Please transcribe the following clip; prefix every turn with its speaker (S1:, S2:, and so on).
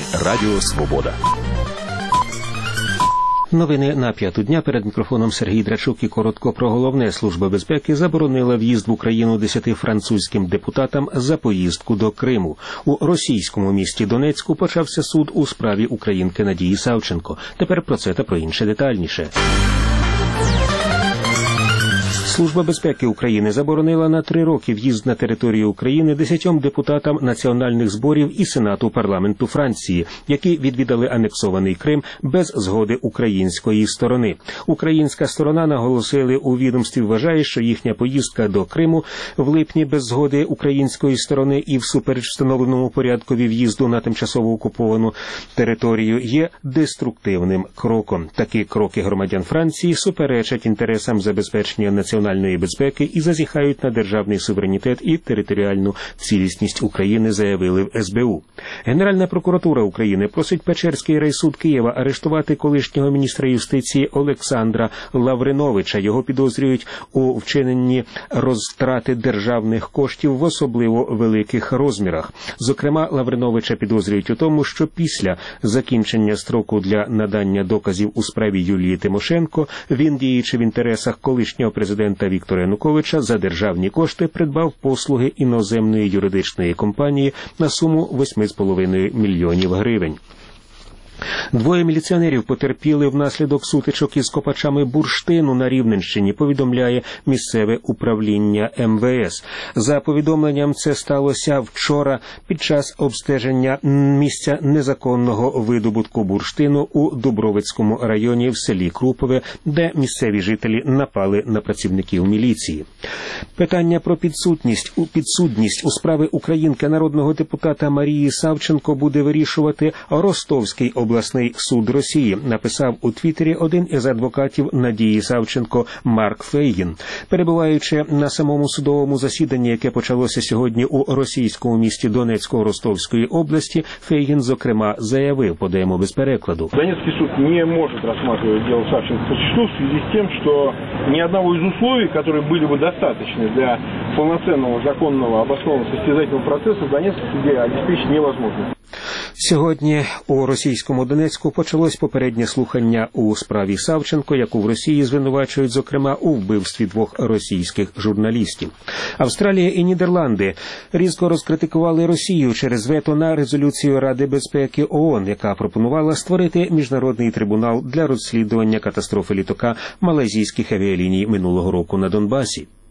S1: Радіо Свобода.
S2: Новини на п'яту дня. Перед мікрофоном Сергій Драчук і коротко про головне. Служба безпеки заборонила в'їзд в Україну 10 французьким депутатам за поїздку до Криму. У російському місті Донецьку почався суд у справі українки Надії Савченко. Тепер про це та про інше детальніше. Служба безпеки України заборонила на 3 роки в'їзд на територію України 10 депутатам національних зборів і Сенату парламенту Франції, які відвідали анексований Крим без згоди української сторони. Українська сторона, наголосили у відомстві, вважає, що їхня поїздка до Криму в липні без згоди української сторони і всупереч встановленому порядкові в'їзду на тимчасово окуповану територію є деструктивним кроком. Такі кроки громадян Франції суперечать інтересам забезпечення національної безпеки і зазіхають на державний суверенітет і територіальну цілісність України, заявили в СБУ. Генеральна прокуратура України просить Печерський райсуд Києва арештувати колишнього міністра юстиції Олександра Лавриновича. Його підозрюють у вчиненні розтрати державних коштів в особливо великих розмірах. Зокрема, Лавриновича підозрюють у тому, що після закінчення строку для надання доказів у справі Юлії Тимошенко він, діючи в інтересах колишнього президента Віктора Януковича, за державні кошти придбав послуги іноземної юридичної компанії на суму 8,5 мільйонів гривень. 2 міліціонерів потерпіли внаслідок сутичок із копачами бурштину на Рівненщині, повідомляє місцеве управління МВС. За повідомленням, це сталося вчора під час обстеження місця незаконного видобутку бурштину у Дубровицькому районі в селі Крупове, де місцеві жителі напали на працівників міліції. Питання про підсудність у справі українки народного депутата Марії Савченко буде вирішувати Ростовський обласний суд Росії, написав у Твіттері один із адвокатів Надії Савченко Марк Фейгін. Перебуваючи на самому судовому засіданні, яке почалося сьогодні у російському місті Донецьку Ростовської області, Фейгін, зокрема, заявив, подаємо без перекладу.
S3: Донецкий суд не может рассматривать дело Савченко в связи с тем, что ни одного из условий, которые были бы достаточны для полноценного, законного, обоснованного состязательного процесса в Донецком суде обеспечить невозможно.
S2: Сьогодні у російському Донецьку почалось попереднє слухання у справі Савченко, яку в Росії звинувачують, зокрема, у вбивстві 2 російських журналістів. Австралія і Нідерланди різко розкритикували Росію через вето на резолюцію Ради безпеки ООН, яка пропонувала створити міжнародний трибунал для розслідування катастрофи літака малайзійських авіаліній минулого року на Донбасі.